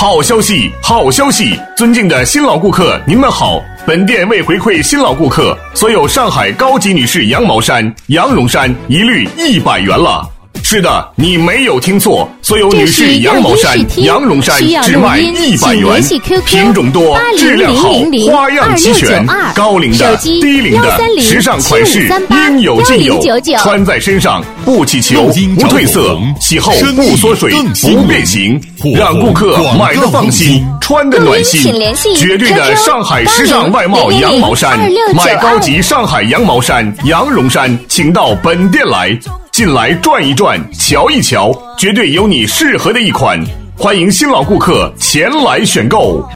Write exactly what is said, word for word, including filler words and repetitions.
好消息，好消息！尊敬的新老顾客，您们好。本店为回馈新老顾客，所有上海高级女士羊毛衫、羊绒衫一律一百元了。是的，你没有听错，所有女士羊毛衫、羊绒衫只卖一百元，品种多，质量好，花样齐全，高领的、低领的，时尚款式应有尽有，穿在身上不起球、不褪色，洗后不缩水、不变形，让顾客买的放心，穿的暖心。绝对的上海时尚外贸羊毛衫，买高级上海羊毛衫、羊绒衫，请到本店来。进来转一转，瞧一瞧，绝对有你适合的一款。欢迎新老顾客前来选购。